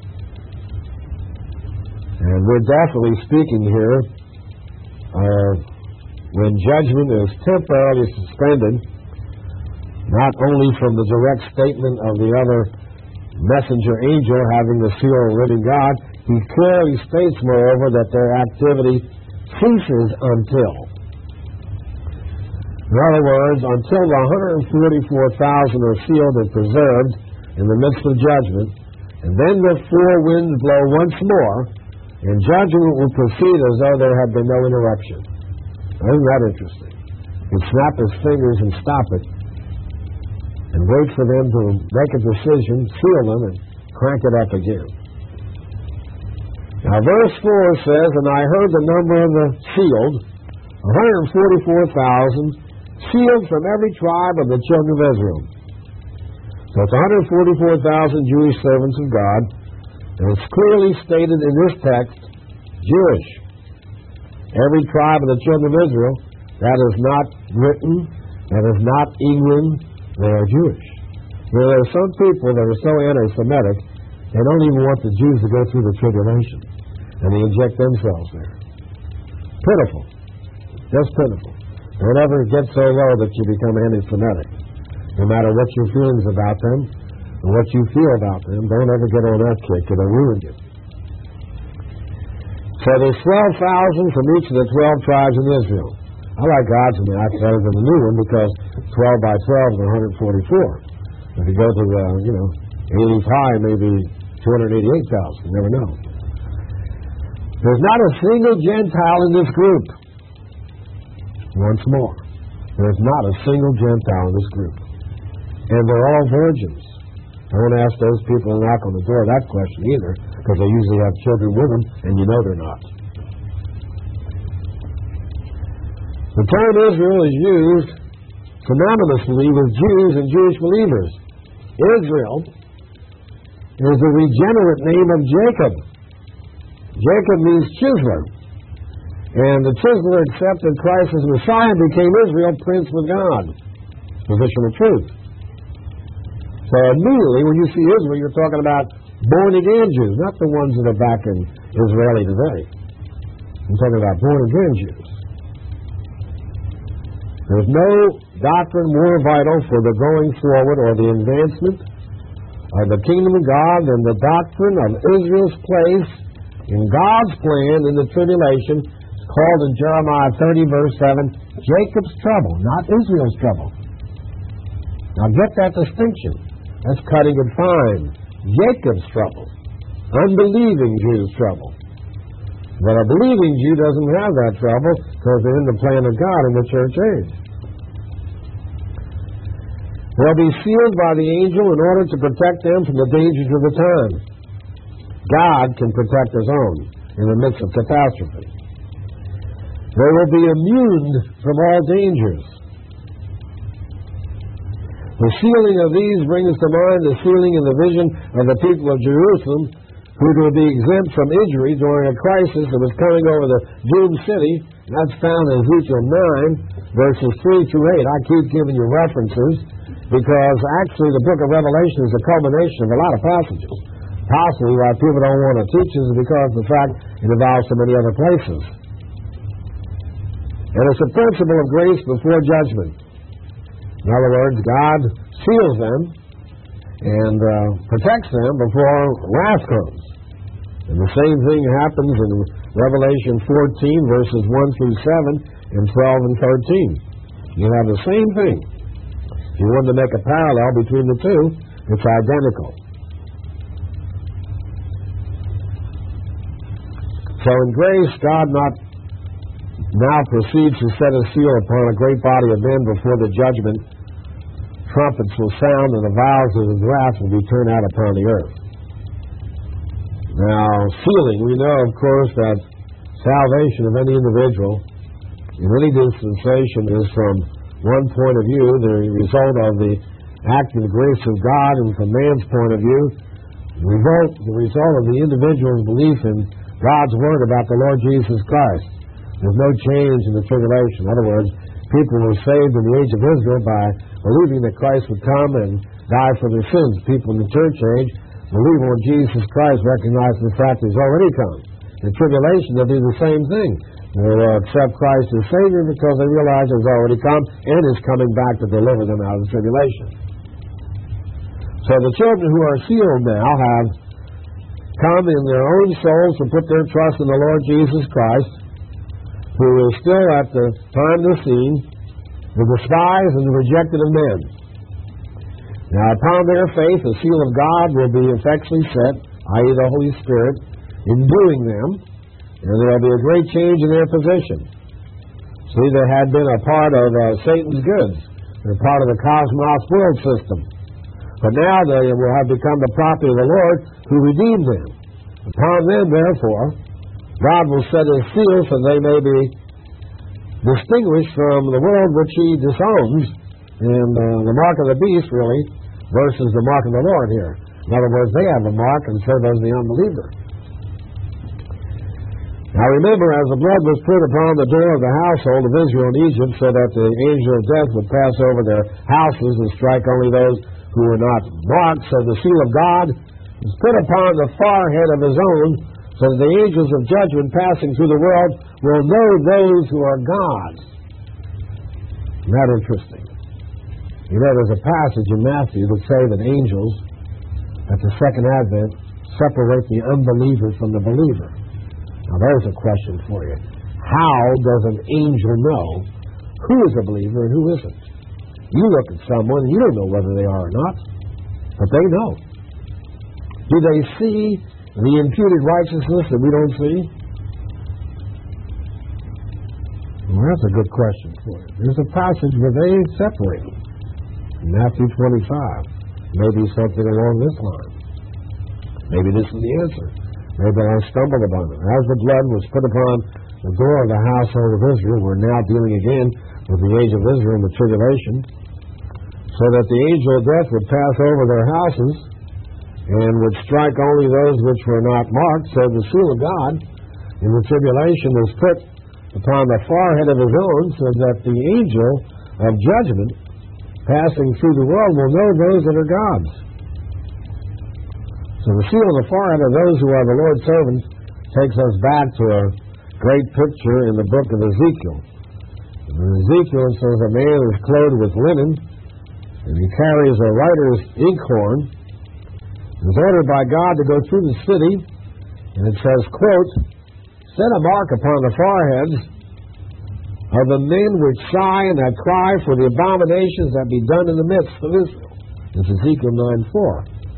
And we're definitely speaking here uh, when judgment is temporarily suspended, not only from the direct statement of the other messenger angel having the seal of the living God, he clearly states, moreover, that their activity ceases until. In other words, until the one hundred forty-four thousand are sealed and preserved in the midst of judgment, and then the four winds blow once more, and judgment will proceed as though there had been no interruption. Isn't that interesting? He can snap his fingers and stop it, and wait for them to make a decision, seal them, and crank it up again. Now, verse four says, and I heard the number of the sealed, one hundred forty-four thousand, sealed from every tribe of the children of Israel. So it's one hundred forty-four thousand Jewish servants of God, and it's clearly stated in this text, Jewish. Every tribe of the children of Israel, that is not Britain, that is not England, they are Jewish. Now, there are some people that are so anti-Semitic, they don't even want the Jews to go through the tribulation, and they inject themselves there. Pitiful. Just pitiful. Don't ever get so low that you become anti-Semitic. No matter what your feelings about them, and what you feel about them, don't ever get on that kick, it'll ruin you. So there's twelve thousand from each of the twelve tribes in Israel. I like God's math better than the new one, because twelve by twelve is one hundred forty-four. If you go to, uh, you know, eighty pi, maybe two hundred eighty-eight thousand. You never know. There's not a single Gentile in this group. Once more, there's not a single Gentile in this group. And they're all virgins. I won't ask those people who knock on the door that question either, because they usually have children with them, and you know they're not. The term Israel is used synonymously with Jews and Jewish believers. Israel is the regenerate name of Jacob. Jacob means chiseler. And the chiseler accepted Christ as Messiah and became Israel, Prince with God. Position of truth. So immediately when you see Israel, you're talking about born-again Jews, not the ones that are back in Israeli today. I'm talking about born-again Jews. There's no doctrine more vital for the going forward or the advancement of the kingdom of God than the doctrine of Israel's place in God's plan in the tribulation, called in Jeremiah thirty, verse seven, Jacob's trouble, not Israel's trouble. Now get that distinction. That's cutting it fine. Jacob's trouble. Unbelieving Jews' trouble. But a believing Jew doesn't have that trouble because they're in the plan of God in the church age. They'll be sealed by the angel in order to protect them from the dangers of the time. God can protect his own in the midst of catastrophe. They will be immune from all dangers. The sealing of these brings to mind the sealing and the vision of the people of Jerusalem, who will be exempt from injury during a crisis that was coming over the doomed city. And that's found in Ezekiel nine, verses three through eight. I keep giving you references because actually the book of Revelation is a culmination of a lot of passages. Possibly why people don't want to teach this is because of the fact it involves so many other places. And it's a principle of grace before judgment. In other words, God seals them and uh, protects them before wrath comes. And the same thing happens in Revelation fourteen, verses one through seven, and twelve and thirteen. You have the same thing. If you want to make a parallel between the two, it's identical. So in grace, God not now proceeds to set a seal upon a great body of men before the judgment. Trumpets will sound and the vials of his wrath will be turned out upon the earth. Now, sealing, we know, of course, that salvation of any individual in any dispensation is from one point of view the result of the active grace of God, and from man's point of view, the result, the result of the individual's belief in God's word about the Lord Jesus Christ. There's no change in the tribulation. In other words, people were saved in the age of Israel by believing that Christ would come and die for their sins. People in the church age believe on Jesus Christ, recognize the fact he's already come. In tribulation, they'll do the same thing. They'll accept Christ as Savior because they realize he's already come and is coming back to deliver them out of the tribulation. So the children who are sealed now have come in their own souls to put their trust in the Lord Jesus Christ, who is still at the time of the scene, the despised and the rejected of men. Now, upon their faith, the seal of God will be effectually set, that is the Holy Spirit, in doing them, and there will be a great change in their position. See, they had been a part of uh, Satan's goods. They're part of the cosmos world system. But now they will have become the property of the Lord who redeemed them. Upon them, therefore, God will set his seal so they may be distinguished from the world which he disowns, and uh, the mark of the beast, really, versus the mark of the Lord here. In other words, they have a mark, and so does the unbeliever. Now remember, as the blood was put upon the door of the household of Israel in Egypt, so that the angel of death would pass over their houses and strike only those who were not marked, so the seal of God was put upon the forehead of his own, so that the angels of judgment passing through the world will know those who are God's. Isn't that interesting? You know, there's a passage in Matthew that say that angels, at the second advent, separate the unbeliever from the believer. Now, there's a question for you. How does an angel know who is a believer and who isn't? You look at someone and you don't know whether they are or not, but they know. Do they see the imputed righteousness that we don't see? Well, That's a good question for you. There's a passage where they separated. In Matthew twenty-five. Maybe something along this line. Maybe this is the answer. Maybe I stumbled upon it. As the blood was put upon the door of the household of Israel, we're now dealing again with the age of Israel and the tribulation, so that the angel of death would pass over their houses and would strike only those which were not marked. So the seal of God in the tribulation is put upon the forehead of his own, so that the angel of judgment passing through the world will know those that are God's. So the seal of the forehead of those who are the Lord's servants takes us back to a great picture in the book of Ezekiel. In Ezekiel it says a man is clothed with linen, and he carries a writer's inkhorn. He is ordered by God to go through the city, and it says, quote, set a mark upon the foreheads of the men which sigh and that cry for the abominations that be done in the midst of Israel. This is Ezekiel nine four.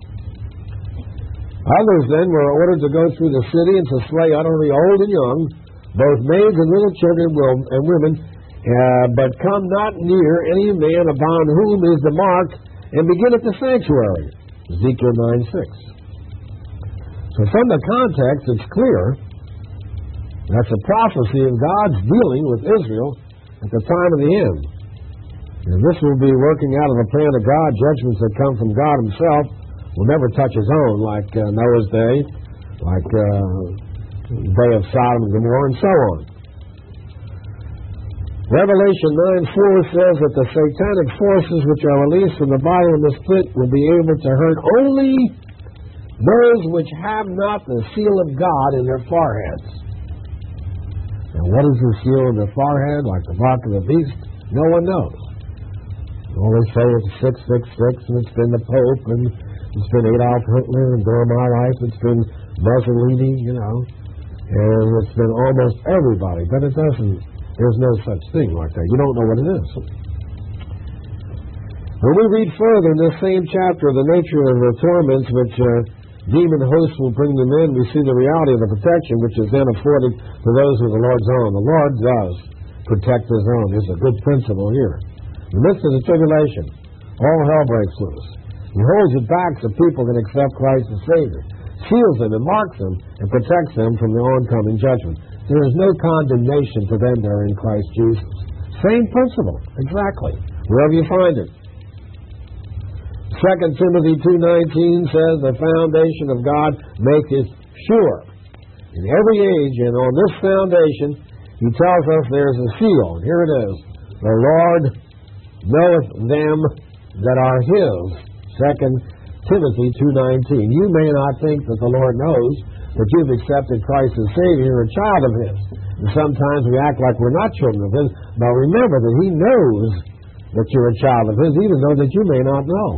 Others then were ordered to go through the city and to slay utterly old and young, both maids and little children and women, uh, but come not near any man upon whom is the mark, and begin at the sanctuary. Ezekiel nine six. So from the context, it's clear that's a prophecy of God's dealing with Israel at the time of the end. And this will be working out of the plan of God. Judgments that come from God himself will never touch his own, like uh, Noah's day, like uh, the day of Sodom and Gomorrah, and so on. Revelation nine four says that the satanic forces which are released from the bottom of the pit will be able to hurt only those which have not the seal of God in their foreheads. Now, what is the seal in the forehead, like the mark of the beast? No one knows. All they say it's six six six, and it's been the Pope, and it's been Adolf Hitler, and during my life it's been Mussolini, you know, and it's been almost everybody, but it doesn't, there's no such thing like that. You don't know what it is. When we read further in this same chapter of the nature of the torments which uh, demon hosts will bring them in, we see the reality of the protection which is then afforded to those who are the Lord's own. The Lord does protect his own. There's a good principle here. In the midst of the tribulation, all hell breaks loose. He holds it back so people can accept Christ as Savior, seals them and marks them, and protects them from the oncoming judgment. There is no condemnation to them that are in Christ Jesus. Same principle, exactly, wherever you find it. Second Timothy two nineteen says, the foundation of God maketh sure in every age, and on this foundation he tells us there's a seal. And here it is. The Lord knoweth them that are his. Second Timothy two nineteen. You may not think that the Lord knows that you've accepted Christ as Savior, you're a child of his. And sometimes we act like we're not children of his, but remember that he knows that you're a child of his, even though that you may not know.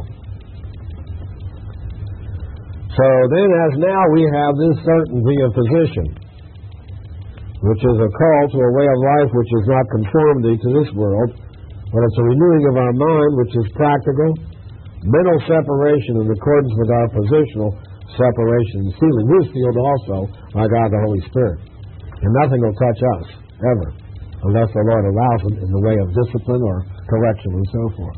So then, as now we have this certainty of position, which is a call to a way of life which is not conformity to this world, but it's a renewing of our mind, which is practical, mental separation in accordance with our positional separation and sealing. We're sealed also by God the Holy Spirit. And nothing will touch us, ever, unless the Lord allows it in the way of discipline or correction and so forth.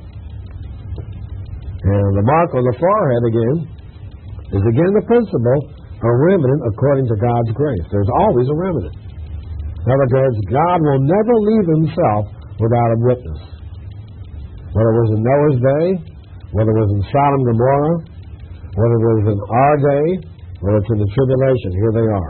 And the mark on the forehead, again, is again the principle, a remnant according to God's grace. There's always a remnant. In other words, God will never leave himself without a witness. Whether it was in Noah's day, whether it was in Sodom and Gomorrah, whether it was in our day, whether it's in the tribulation, here they are.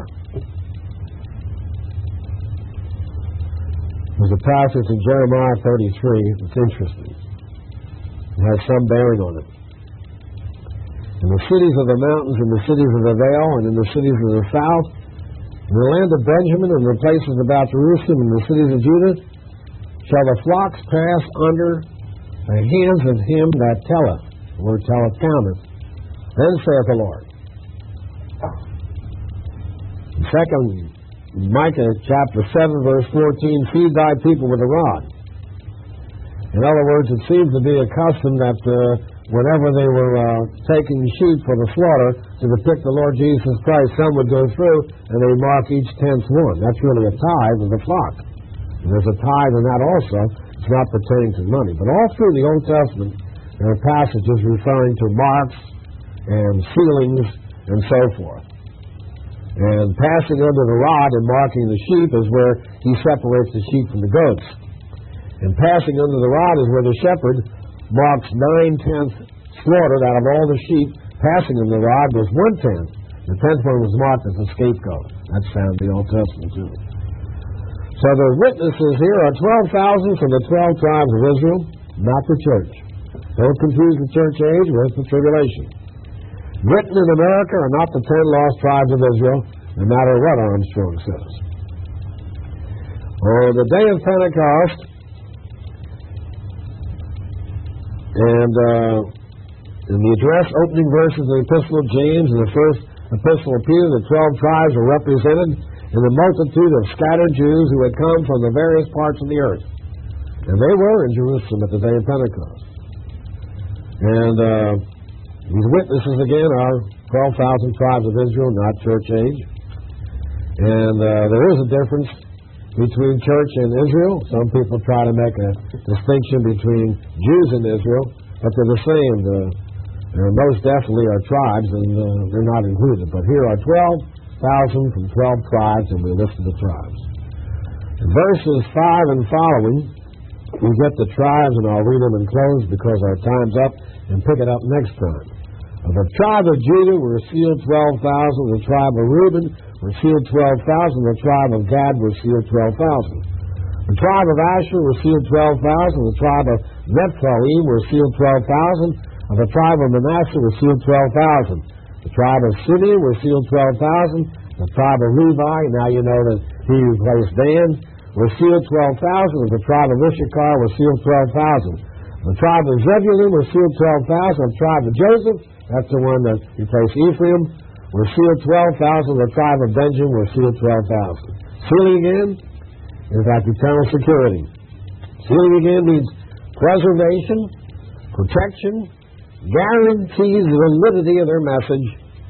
There's a passage in Jeremiah thirty-three that's interesting. It has some bearing on it. In the cities of the mountains, in the cities of the vale, and in the cities of the south, in the land of Benjamin, and the places about Jerusalem, and the cities of Judah, shall the flocks pass under the hands of him that telleth. The word telleth counteth. Then saith the Lord. Second Micah chapter seven, verse fourteen, feed thy people with a rod. In other words, it seems to be a custom that uh, whenever they were uh, taking sheep for the slaughter to depict the Lord Jesus Christ, some would go through and they would mark each tenth one. That's really a tithe of the flock. And there's a tithe in that also. It's not pertaining to money. But all through the Old Testament, there are passages referring to marks and sealings and so forth. And passing under the rod and marking the sheep is where he separates the sheep from the goats. And passing under the rod is where the shepherd marks nine-tenths slaughtered out of all the sheep. Passing under the rod was one-tenth. The tenth one was marked as a scapegoat. That's found in the Old Testament too. So the witnesses here are twelve thousand from the twelve tribes of Israel, not the church. Don't confuse the church age with the tribulation. Written in America are not the ten lost tribes of Israel, no matter what Armstrong says. On the day of Pentecost, and uh, in the address, opening verses of the Epistle of James and the first Epistle of Peter, the twelve tribes are represented in the multitude of scattered Jews who had come from the various parts of the earth. And they were in Jerusalem at the day of Pentecost. And uh, these witnesses, again, are twelve thousand tribes of Israel, not church age. And uh, there is a difference between church and Israel. Some people try to make a distinction between Jews and Israel, but they're the same. The, there most definitely are tribes, and uh, they're not included. But here are twelve thousand from twelve tribes, and we listed the tribes. In verses five and following, we get the tribes, and I'll read them and close because our time's up, and pick it up next time. Of the tribe of Judah were sealed twelve thousand. The tribe of Reuben were sealed twelve thousand. The tribe of Gad were sealed twelve thousand. The tribe of Asher were sealed twelve thousand. The tribe of Naphtali were sealed twelve thousand. Of the tribe of Manasseh were sealed twelve thousand. The tribe of Simeon were sealed twelve thousand. The tribe of Levi, now you know that he replaced Dan, were sealed twelve thousand. The tribe of Issachar were sealed twelve thousand. The tribe of Zebulun were sealed twelve thousand. The tribe of Joseph, that's the one that replaced Ephraim, were sealed twelve thousand. The tribe of Benjamin were sealed twelve thousand. Sealing again is like eternal security. Sealing again means preservation, protection, guarantees the validity of their message,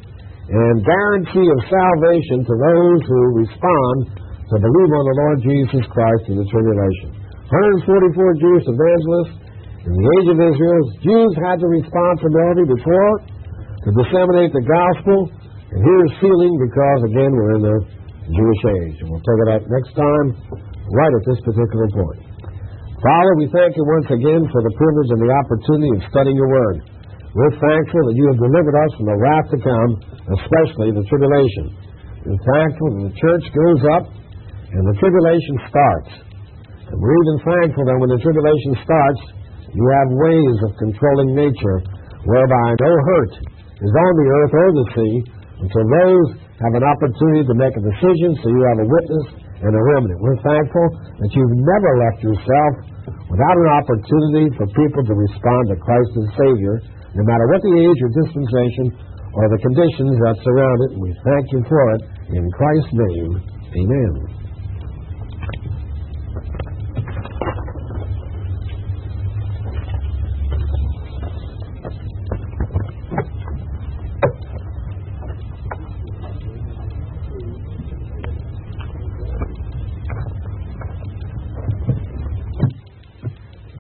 and guarantee of salvation to those who respond to believe on the Lord Jesus Christ in the tribulation. one hundred forty-four Jewish evangelists in the age of Israel. Jews had the responsibility before to disseminate the gospel, and here's sealing because, again, we're in the Jewish age. And we'll take it up next time, right at this particular point. Father, we thank you once again for the privilege and the opportunity of studying your word. We're thankful that you have delivered us from the wrath to come, especially the tribulation. We're thankful that the church goes up and the tribulation starts. And we're even thankful that when the tribulation starts, you have ways of controlling nature whereby no hurt is on the earth or the sea until those have an opportunity to make a decision, so you have a witness and a remnant. We're thankful that you've never left yourself without an opportunity for people to respond to Christ as Savior, no matter what the age or dispensation or the conditions that surround it. We thank you for it. In Christ's name, amen.